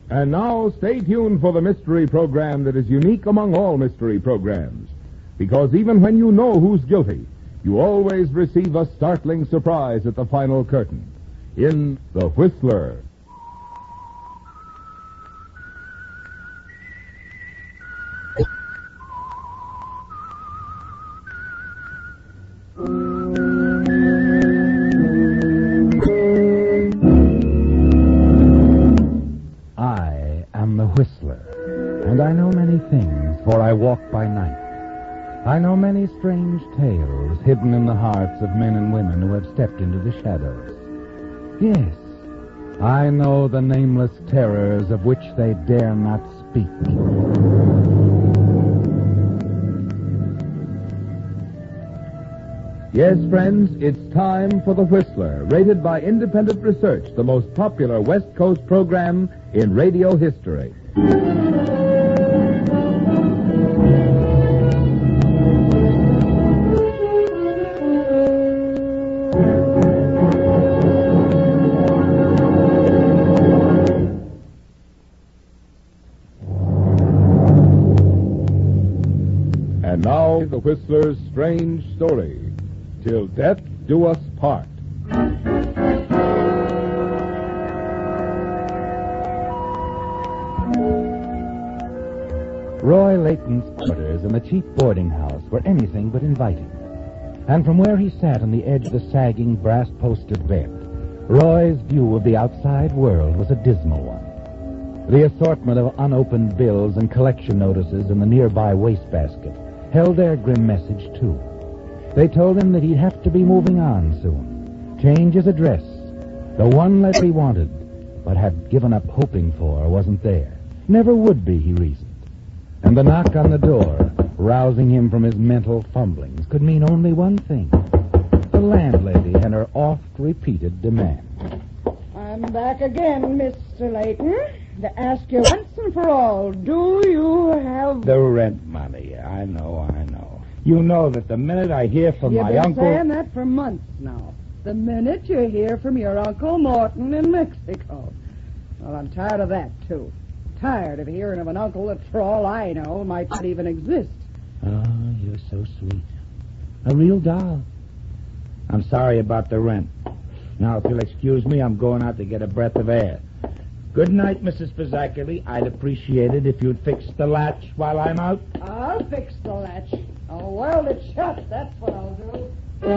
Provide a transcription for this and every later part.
And now, stay tuned for the mystery program that is unique among all mystery programs. Because even when you know who's guilty, you always receive a startling surprise at the final curtain. In The Whistler. I am the Whistler, and I know many things, for I walk by night. I know many strange tales hidden in the hearts of men and women who have stepped into the shadows. Yes, I know the nameless terrors of which they dare not speak. Yes, friends, it's time for The Whistler, rated by independent research the most popular West Coast program in radio history. And now, The Whistler's strange story. Till death do us part. Roy Layton's quarters in the cheap boarding house were anything but inviting. And from where he sat on the edge of the sagging, brass-posted bed, Roy's view of the outside world was a dismal one. The assortment of unopened bills and collection notices in the nearby wastebasket held their grim message, too. They told him that he'd have to be moving on soon, change his address. The one letter he wanted, but had given up hoping for, wasn't there. Never would be, he reasoned. And the knock on the door, rousing him from his mental fumblings, could mean only one thing. The landlady and her oft-repeated demand. I'm back again, Mr. Layton, to ask you once and for all, do you have... The rent money. I know. You know that the minute I hear from my uncle... You've been saying that for months now. The minute you hear from your Uncle Morton in Mexico. Well, I'm tired of that, too. Tired of hearing of an uncle that, for all I know, might not even exist. Oh, you're so sweet. A real doll. I'm sorry about the rent. Now, if you'll excuse me, I'm going out to get a breath of air. Good night, Mrs. Fazaculi. I'd appreciate it if you'd fix the latch while I'm out. I'll fix the latch. I'll weld it shut. That's what I'll do.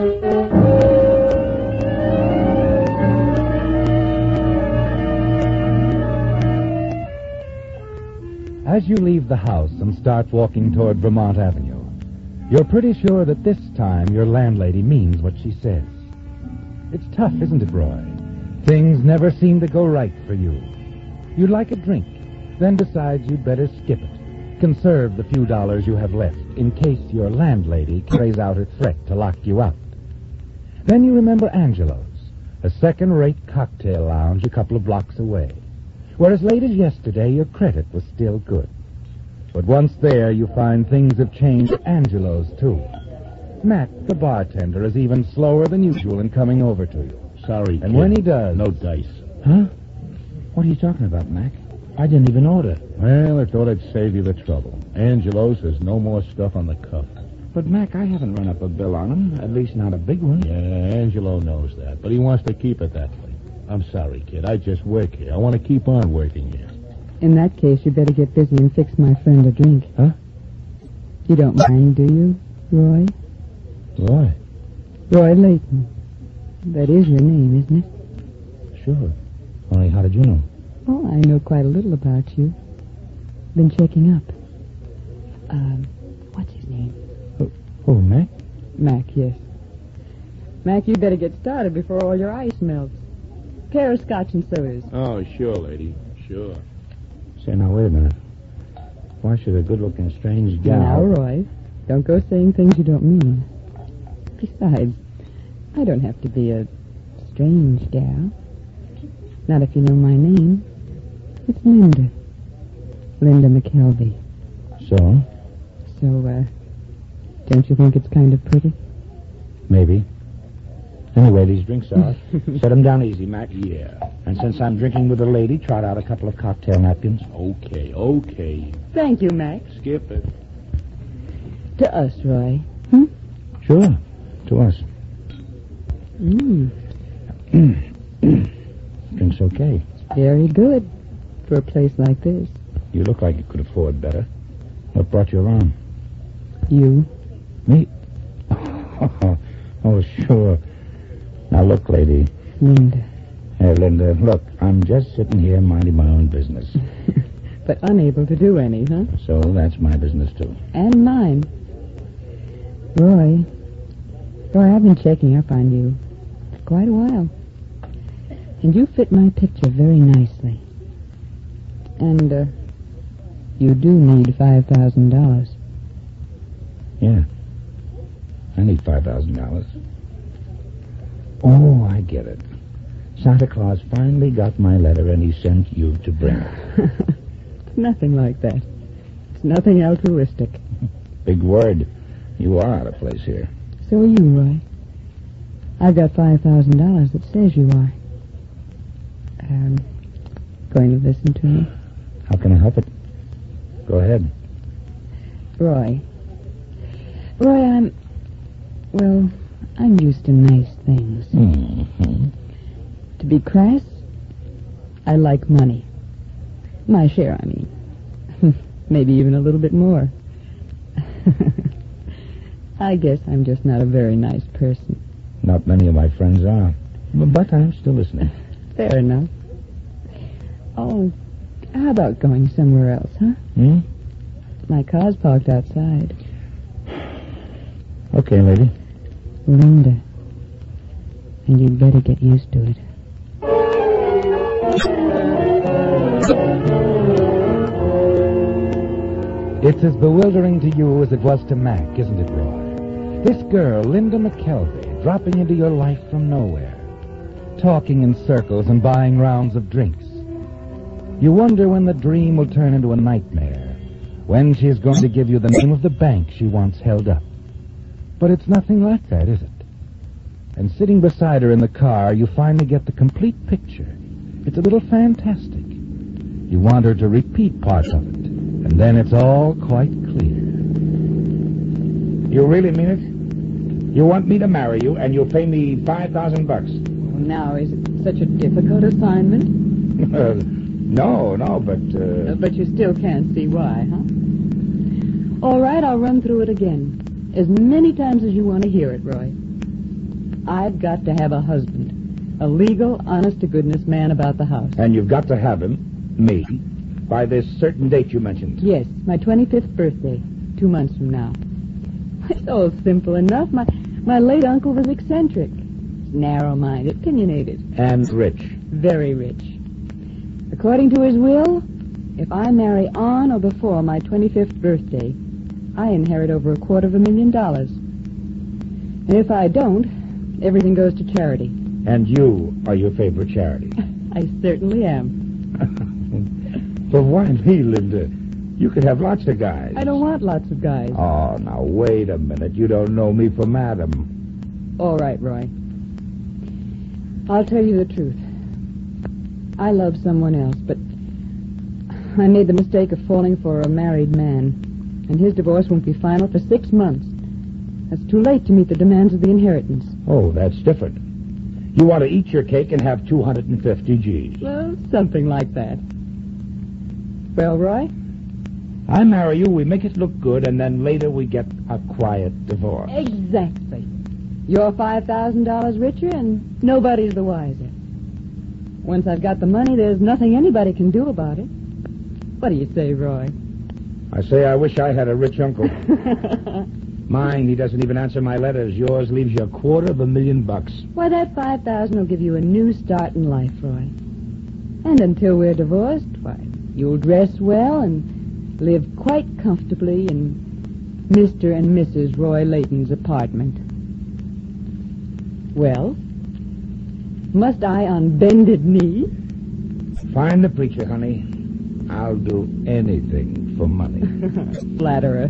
As you leave the house and start walking toward Vermont Avenue, you're pretty sure that this time your landlady means what she says. It's tough, isn't it, Roy? Things never seem to go right for you. You'd like a drink, then decides you'd better skip it. Conserve the few dollars you have left in case your landlady carries out her threat to lock you out. Then you remember Angelo's, a second-rate cocktail lounge a couple of blocks away, where as late as yesterday your credit was still good. But once there, you find things have changed at Angelo's, too. Matt, the bartender, is even slower than usual in coming over to you. Sorry, And kid. when he does... No dice. Huh? What are you talking about, Mac? I didn't even order. Well, I thought I'd save you the trouble. Angelo's has no more stuff on the cuff. But, Mac, I haven't run up a bill on him. At least not a big one. Yeah, Angelo knows that, but he wants to keep it that way. I'm sorry, kid. I just work here. I want to keep on working here. In that case, you better get busy and fix my friend a drink. Huh? You don't mind, do you, Roy? Why? Roy Layton. That is your name, isn't it? Sure. Only how did you know? Oh, I know quite a little about you. Been checking up. What's his name? Oh, Mac? Mac, yes. Mac, you better get started before all your ice melts. Pair of scotch and sodas. Oh, sure, lady. Sure. Say, now, wait a minute. Why should a good-looking strange gal... Now, Roy, don't go saying things you don't mean. Besides, I don't have to be a strange gal. Not if you know my name. It's Linda. Linda McKelvey. So? So, don't you think it's kind of pretty? Maybe. Anyway, these drinks are. Set them down easy, Mac. Yeah. And since I'm drinking with a lady, trot out a couple of cocktail napkins. Okay. Thank you, Max. Skip it. To us, Roy. Sure. To us. Drink's okay. Very good for a place like this. You look like you could afford better. What brought you around? You. Me? Oh, sure. Now, look, lady. Linda. Hey, Linda, look, I'm just sitting here minding my own business. But unable to do any, huh? So that's my business, too. And mine. Roy, I've been checking up on you for quite a while. And you fit my picture very nicely. And, you do need $5,000. Yeah. I need $5,000. Oh, I get it. Santa Claus finally got my letter and he sent you to bring it. It's nothing like that. It's nothing altruistic. Big word. You are out of place here. So are you, Roy. I've got $5,000 that says you are. Going to listen to me? How can I help it? Go ahead. Roy, I'm used to nice things. Mm-hmm. To be crass, I like money. My share, I mean. Maybe even a little bit more. I guess I'm just not a very nice person. Not many of my friends are. But I'm still listening. Fair enough. Oh, how about going somewhere else, huh? My car's parked outside. Okay, lady. Linda. And you'd better get used to it. It's as bewildering to you as it was to Mac, isn't it, Roy? This girl, Linda McKelvey, dropping into your life from nowhere, talking in circles and buying rounds of drinks. You wonder when the dream will turn into a nightmare, when she's going to give you the name of the bank she once held up. But it's nothing like that, is it? And sitting beside her in the car, you finally get the complete picture. It's a little fantastic. You want her to repeat parts of it, and then it's all quite clear. You really mean it? You want me to marry you, and you'll pay me $5,000? Well, now, is it such a difficult assignment? No, but... But you still can't see why, huh? All right, I'll run through it again. As many times as you want to hear it, Roy. I've got to have a husband. A legal, honest-to-goodness man about the house. And you've got to have him, me, by this certain date you mentioned. Yes, my 25th birthday, 2 months from now. It's all simple enough. My late uncle was eccentric, narrow-minded, opinionated. And rich. Very rich. According to his will, if I marry on or before my 25th birthday, I inherit over $250,000. And if I don't, everything goes to charity. And you are your favorite charity. I certainly am. But why me, Linda? You could have lots of guys. I don't want lots of guys. Oh, now, wait a minute. You don't know me from Adam. All right, Roy. I'll tell you the truth. I love someone else, but I made the mistake of falling for a married man, and his divorce won't be final for 6 months. That's too late to meet the demands of the inheritance. Oh, that's different. You want to eat your cake and have 250 G's. Well, something like that. Well, Roy? I marry you, we make it look good, and then later we get a quiet divorce. Exactly. You're $5,000 richer, and nobody's the wiser. Once I've got the money, there's nothing anybody can do about it. What do you say, Roy? I say I wish I had a rich uncle. Mine, he doesn't even answer my letters. Yours leaves you $250,000. Why, that $5,000 will give you a new start in life, Roy. And until we're divorced, why, you'll dress well and live quite comfortably in Mr. and Mrs. Roy Layton's apartment. Well, must I on bended knee? Find the preacher, honey. I'll do anything for money. Flatterer.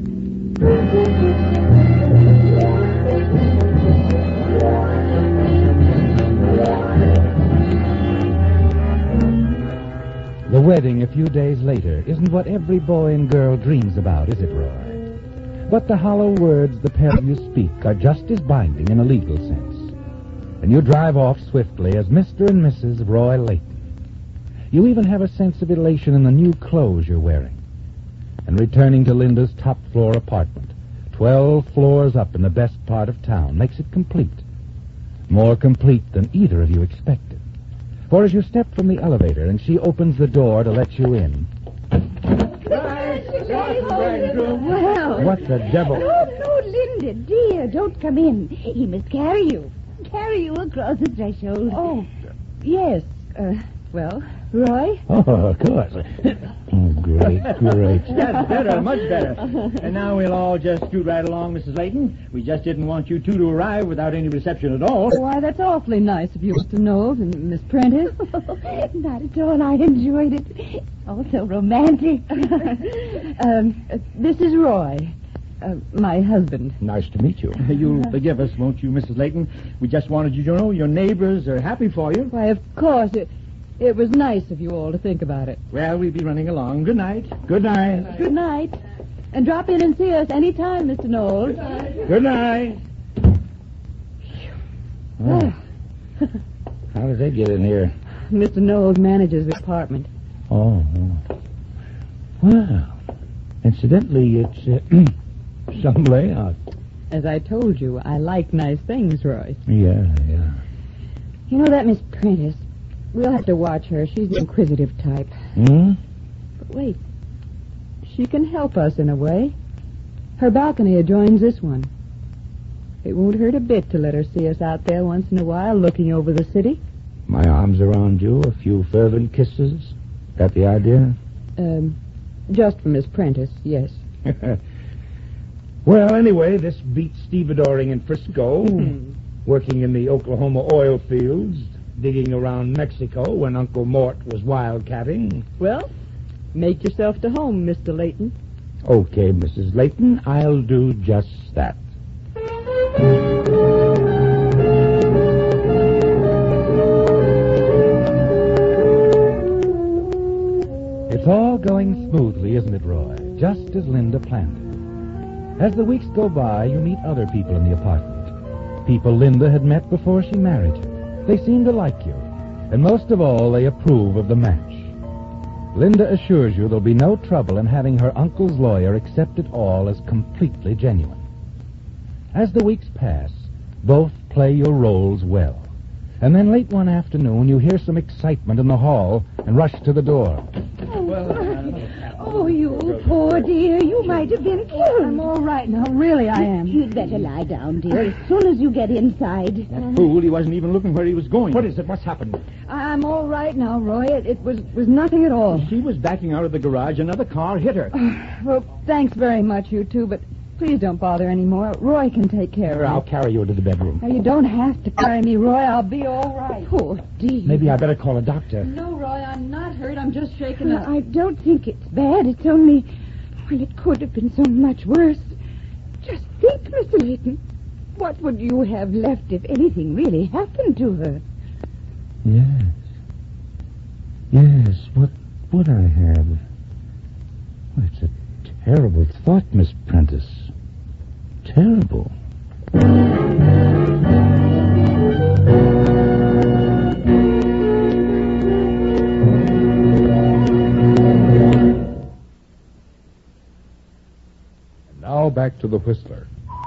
wedding a few days later isn't what every boy and girl dreams about, is it, Roy? But the hollow words the pair of you speak are just as binding in a legal sense. And you drive off swiftly as Mr. and Mrs. Roy Layton. You even have a sense of elation in the new clothes you're wearing. And returning to Linda's top-floor apartment, 12 floors up in the best part of town, makes it complete. More complete than either of you expected. For as you step from the elevator and she opens the door to let you in... Well. What the devil? No, Linda, dear, don't come in. He must carry you across the threshold. Oh, yes. Well, Roy? Oh, of course. Oh, great. That's better, much better. And now we'll all just scoot right along, Mrs. Layton. We just didn't want you two to arrive without any reception at all. Why, that's awfully nice of you, Mr. Knowles and Miss Prentice. Not at all. I enjoyed it. Also romantic. This is Roy, my husband. Nice to meet you. You'll forgive us, won't you, Mrs. Layton? We just wanted you to know your neighbors are happy for you. Why, of course, it was nice of you all to think about it. Well, we'll be running along. Good night. Good night. Good night. And drop in and see us any time, Mr. Knowles. Good night. Oh. How did they get in here? Mr. Knowles manages the apartment. Oh. Well, incidentally, it's some layout. As I told you, I like nice things, Roy. Yeah. You know that Miss Prentice? We'll have to watch her. She's the inquisitive type. Hmm? But wait. She can help us in a way. Her balcony adjoins this one. It won't hurt a bit to let her see us out there once in a while looking over the city. My arms around you, a few fervent kisses. That the idea? Just for Miss Prentice, yes. Well, anyway, this beats stevedoring in Frisco, working in the Oklahoma oil fields, digging around Mexico when Uncle Mort was wildcatting. Well, make yourself to home, Mr. Layton. Okay, Mrs. Layton, I'll do just that. It's all going smoothly, isn't it, Roy? Just as Linda planned it. As the weeks go by, you meet other people in the apartment. People Linda had met before she married you. They seem to like you. And most of all, they approve of the match. Linda assures you there'll be no trouble in having her uncle's lawyer accept it all as completely genuine. As the weeks pass, both play your roles well. And then late one afternoon, you hear some excitement in the hall and rush to the door. Oh, you poor dear. You might have been killed. I'm all right now. Really, I am. You'd better lie down, dear, as soon as you get inside. That fool, he wasn't even looking where he was going. What is it? What's happened? I'm all right now, Roy. It was nothing at all. She was backing out of the garage. Another car hit her. Well, thanks very much, you two, but please don't bother anymore. Roy can take care of I'll it. carry you to the bedroom. Now, you don't have to carry me, Roy. I'll be all right. Poor dear. Maybe I better call a doctor. No, Roy, I'm not hurt. I'm just shaken up. I don't think it's bad. It's only... Well, it could have been so much worse. Just think, Mr. Layton. What would you have left if anything really happened to her? Yes, what would I have? Well, it's a terrible thought, Miss Prentice. Terrible. Now back to the Whistler.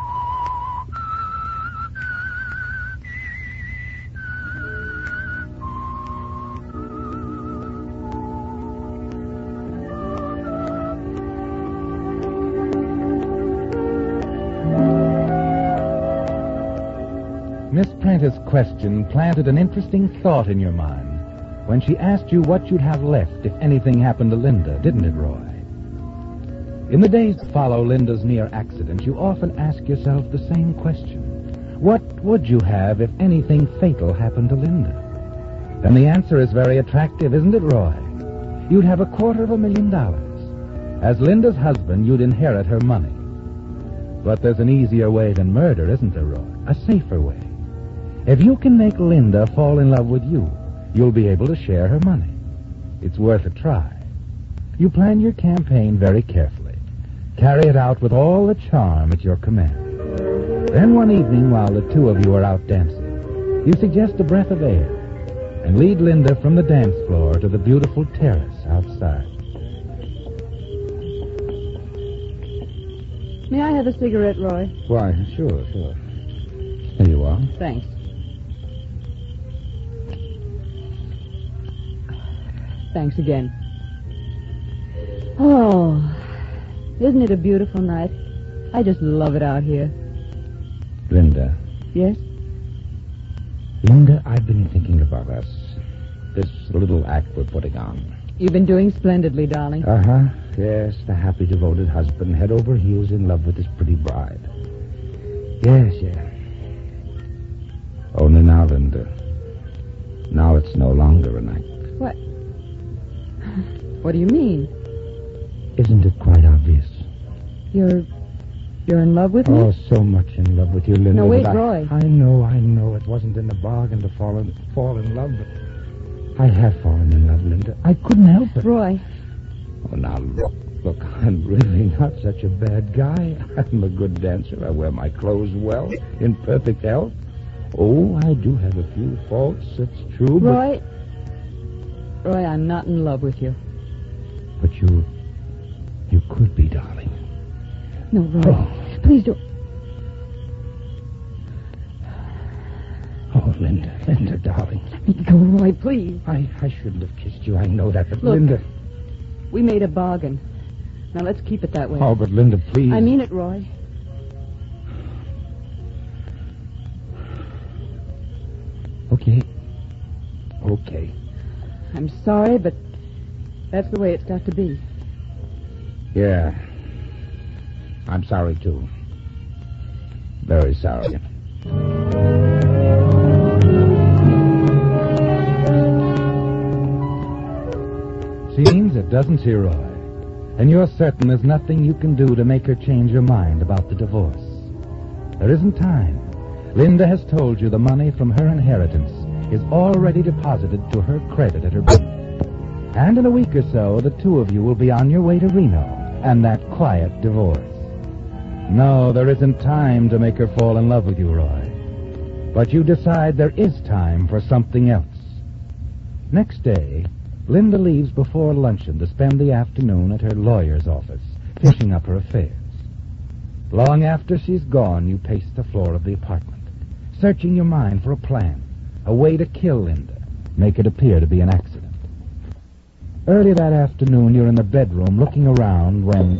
Miss Prentice's question planted an interesting thought in your mind when she asked you what you'd have left if anything happened to Linda, didn't it, Roy? In the days that follow Linda's near accident, you often ask yourself the same question. What would you have if anything fatal happened to Linda? And the answer is very attractive, isn't it, Roy? You'd have $250,000. As Linda's husband, you'd inherit her money. But there's an easier way than murder, isn't there, Roy? A safer way. If you can make Linda fall in love with you, you'll be able to share her money. it's worth a try. You plan your campaign very carefully. Carry it out with all the charm at your command. Then one evening, while the two of you are out dancing, you suggest a breath of air and lead Linda from the dance floor to the beautiful terrace outside. May I have a cigarette, Roy? Why, sure. Here you are. Thanks. Thanks again. Oh, isn't it a beautiful night? I just love it out here. Linda. Yes? Linda, I've been thinking about us. This little act we're putting on. You've been doing splendidly, darling. Uh-huh. Yes, the happy, devoted husband, head over heels in love with his pretty bride. Yes. Only now, Linda. Now it's no longer an act. What? What do you mean? Isn't it quite obvious? You're in love with me? Oh, so much in love with you, Linda. No, wait, but Roy. I know. It wasn't in the bargain to fall in love, but I have fallen in love, Linda. I couldn't help it. Roy. Oh, now, look, I'm really not such a bad guy. I'm a good dancer. I wear my clothes well, in perfect health. Oh, I do have a few faults, it's true, Roy, I'm not in love with you. But you could be, darling. No, Roy, please don't. Oh, Linda, darling. Let me go, Roy, please. I shouldn't have kissed you. I know that, but Look, Linda... We made a bargain. Now let's keep it that way. Oh, but Linda, please. I mean it, Roy. Okay. I'm sorry, but that's the way it's got to be. Yeah. I'm sorry, too. Very sorry. Seems it doesn't she, Roy? And you're certain there's nothing you can do to make her change her mind about the divorce. There isn't time. Linda has told you the money from her inheritance is already deposited to her credit at her bank. And in a week or so, the two of you will be on your way to Reno and that quiet divorce. No, there isn't time to make her fall in love with you, Roy. But you decide there is time for something else. Next day, Linda leaves before luncheon to spend the afternoon at her lawyer's office, finishing up her affairs. Long after she's gone, you pace the floor of the apartment, searching your mind for a plan, a way to kill Linda, make it appear to be an accident. Early that afternoon, you're in the bedroom looking around when...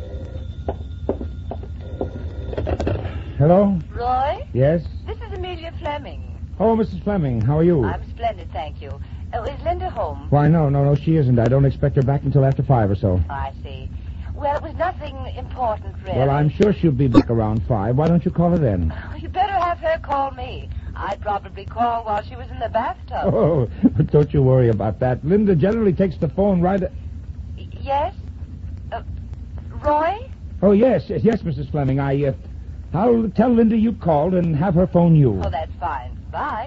Hello? Roy? Yes? This is Amelia Fleming. Oh, Mrs. Fleming, how are you? I'm splendid, thank you. Is Linda home? Why, no, she isn't. I don't expect her back until after 5 or so. I see. Well, it was nothing important, really. Well, I'm sure she'll be back around 5. Why don't you call her then? Oh, you better have her call me. I'd probably call while she was in the bathtub. Oh, don't you worry about that. Linda generally takes the phone right... Yes? Roy? Oh, yes, Mrs. Fleming. I'll tell Linda you called and have her phone you. Oh, that's fine. Bye.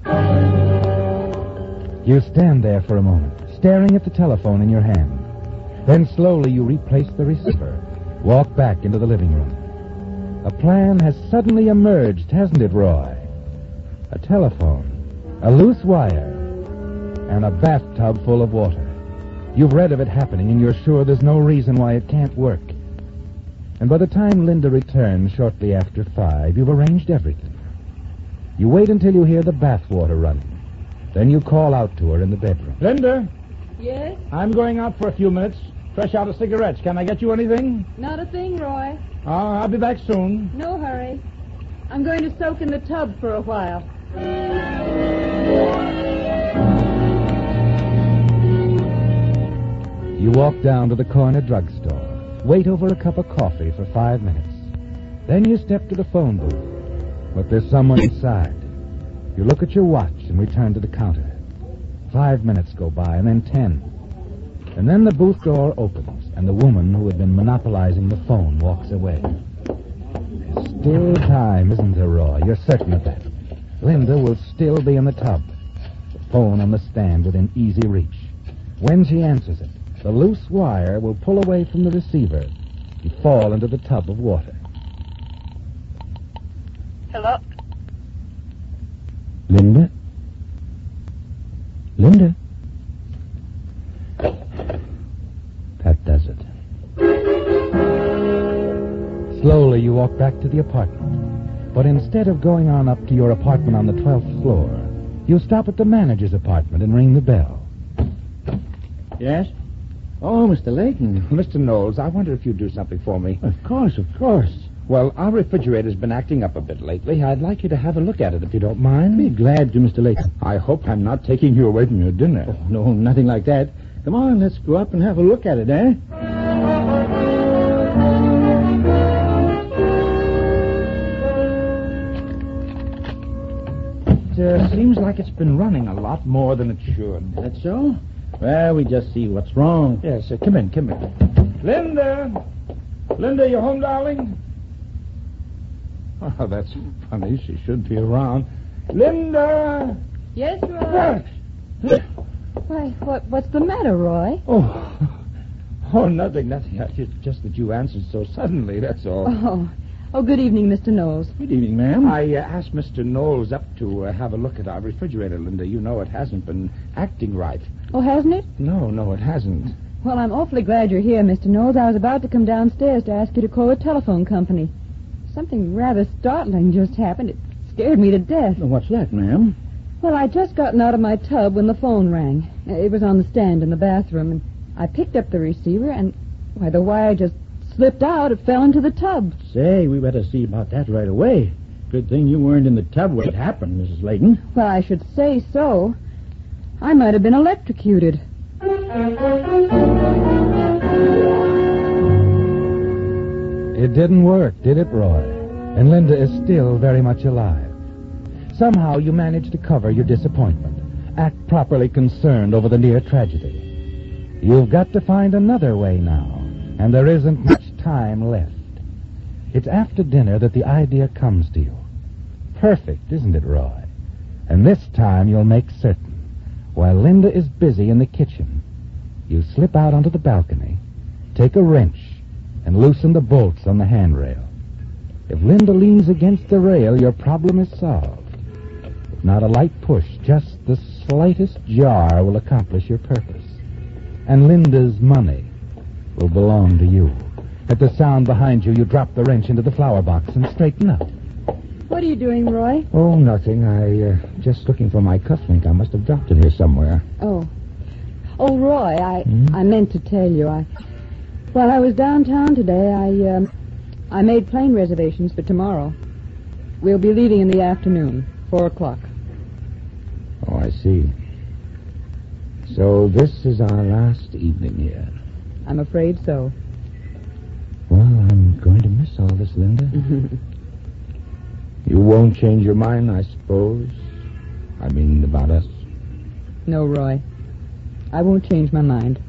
You stand there for a moment, staring at the telephone in your hand. Then slowly you replace the receiver, walk back into the living room. A plan has suddenly emerged, hasn't it, Roy? A telephone, a loose wire, and a bathtub full of water. You've read of it happening, and you're sure there's no reason why it can't work. And by the time Linda returns shortly after 5, you've arranged everything. You wait until you hear the bathwater running. Then you call out to her in the bedroom. Linda? Yes? I'm going out for a few minutes. Fresh out of cigarettes. Can I get you anything? Not a thing, Roy. I'll be back soon. No hurry. I'm going to soak in the tub for a while. You walk down to the corner drugstore. Wait over a cup of coffee for 5 minutes. Then you step to the phone booth. But there's someone inside. You look at your watch and return to the counter. 5 minutes go by, and then 10. And then the booth door opens, and the woman who had been monopolizing the phone walks away. There's still time, isn't there, Roy? You're certain of that. Linda will still be in the tub. The phone on the stand within easy reach. When she answers it, the loose wire will pull away from the receiver and fall into the tub of water. Hello? Linda? Linda? That does it. Slowly, you walk back to the apartment. But instead of going on up to your apartment on the 12th floor, you stop at the manager's apartment and ring the bell. Yes? Oh, Mr. Layton. Mr. Knowles, I wonder if you'd do something for me. Of course, of course. Well, our refrigerator's been acting up a bit lately. I'd like you to have a look at it, if you don't mind. Be glad to, Mr. Layton. I hope I'm not taking you away from your dinner. Oh, no, nothing like that. Come on, let's go up and have a look at it, eh? It seems like it's been running a lot more than it should. That's so? Well, we just see what's wrong. Yes, come in. Linda! Linda, you home, darling? Oh, that's funny. She should be around. Linda! Yes, Roy? Why, what's the matter, Roy? Oh, nothing. Just that you answered so suddenly, that's all. Oh, good evening, Mr. Knowles. Good evening, ma'am. I asked Mr. Knowles up to have a look at our refrigerator, Linda. You know it hasn't been acting right. Oh, hasn't it? No, it hasn't. Well, I'm awfully glad you're here, Mr. Knowles. I was about to come downstairs to ask you to call a telephone company. Something rather startling just happened. It scared me to death. What's that, ma'am? Well, I'd just gotten out of my tub when the phone rang. It was on the stand in the bathroom, and I picked up the receiver, and, why, the wire just slipped out. It fell into the tub. Say, we better see about that right away. Good thing you weren't in the tub when it happened, Mrs. Layton. Well, I should say so. I might have been electrocuted. It didn't work, did it, Roy? And Linda is still very much alive. Somehow you managed to cover your disappointment, act properly concerned over the near tragedy. You've got to find another way now, and there isn't much time left. It's after dinner that the idea comes to you. Perfect, isn't it, Roy? And this time you'll make certain. While Linda is busy in the kitchen, you slip out onto the balcony, take a wrench, and loosen the bolts on the handrail. If Linda leans against the rail, your problem is solved. If not a light push, just the slightest jar will accomplish your purpose. And Linda's money will belong to you. At the sound behind you, you drop the wrench into the flower box and straighten up. What are you doing, Roy? Oh, nothing. Just looking for my cufflink. I must have dropped it here somewhere. Oh, Roy, I meant to tell you. While I was downtown today, I made plane reservations for tomorrow. We'll be leaving in the afternoon, 4:00. Oh, I see. So this is our last evening here. I'm afraid so. Well, I'm going to miss all this, Linda. You won't change your mind, I suppose? I mean, about us? No, Roy. I won't change my mind.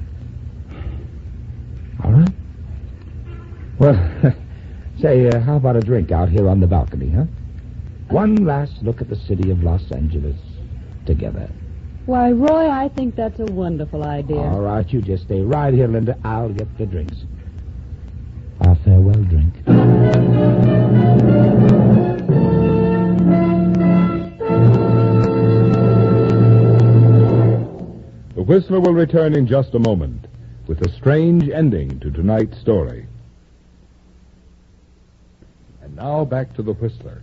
All right. Well, say, how about a drink out here on the balcony, huh? One last look at the city of Los Angeles together. Why, Roy, I think that's a wonderful idea. All right, you just stay right here, Linda. I'll get the drinks. Our farewell drink. The Whistler will return in just a moment with a strange ending to tonight's story. And now back to the Whistler.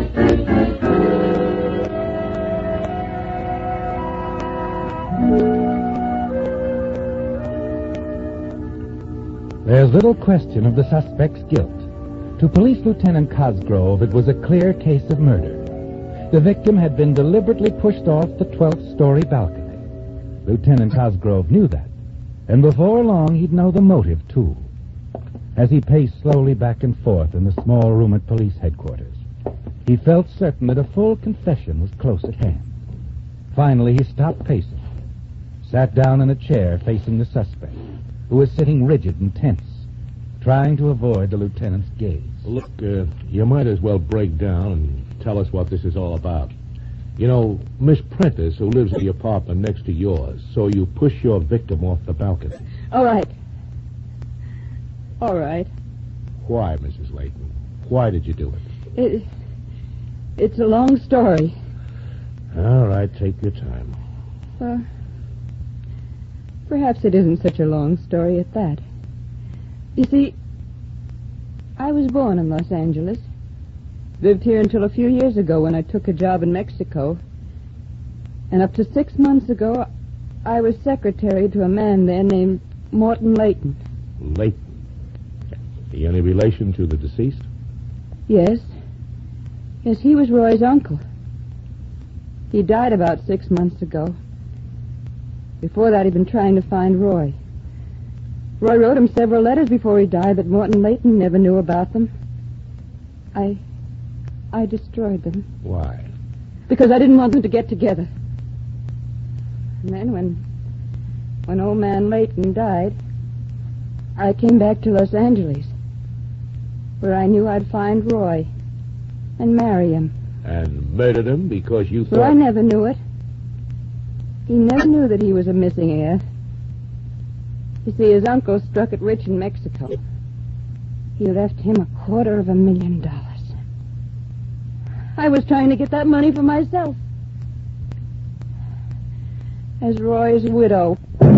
There's little question of the suspect's guilt. To Police Lieutenant Cosgrove, it was a clear case of murder. The victim had been deliberately pushed off the 12th story balcony. Lieutenant Cosgrove knew that, and before long he'd know the motive, too. As he paced slowly back and forth in the small room at police headquarters, he felt certain that a full confession was close at hand. Finally, he stopped pacing, sat down in a chair facing the suspect, who was sitting rigid and tense, trying to avoid the lieutenant's gaze. Look, you might as well break down and tell us what this is all about. You know, Miss Prentice, who lives in the apartment next to yours, so you push your victim off the balcony. All right. All right. Why, Mrs. Layton? Why did you do it? It's a long story. All right, take your time. Well, perhaps it isn't such a long story at that. You see, I was born in Los Angeles. Lived here until a few years ago when I took a job in Mexico. And up to 6 months ago, I was secretary to a man there named Morton Layton. Layton? He any relation to the deceased? Yes. Yes, he was Roy's uncle. He died about 6 months ago. Before that, he'd been trying to find Roy. Roy wrote him several letters before he died, but Morton Layton never knew about them. I destroyed them. Why? Because I didn't want them to get together. And then when old man Layton died, I came back to Los Angeles, where I knew I'd find Roy and marry him. And murdered him because you thought... Roy never knew it. He never knew that he was a missing heir. You see, his uncle struck it rich in Mexico. He left him $250,000. I was trying to get that money for myself. As Roy's widow.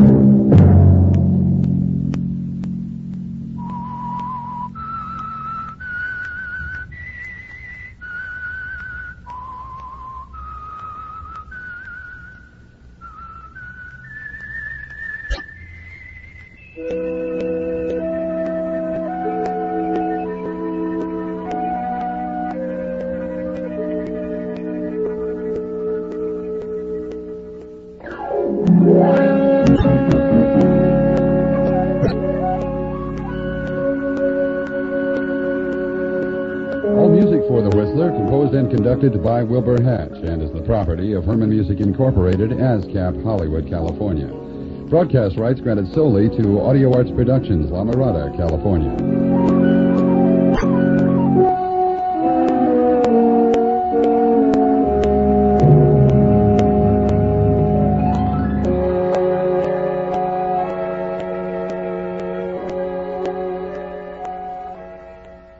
For The Whistler, composed and conducted by Wilbur Hatch, and is the property of Herman Music Incorporated, ASCAP, Hollywood, California. Broadcast rights granted solely to Audio Arts Productions, La Mirada, California.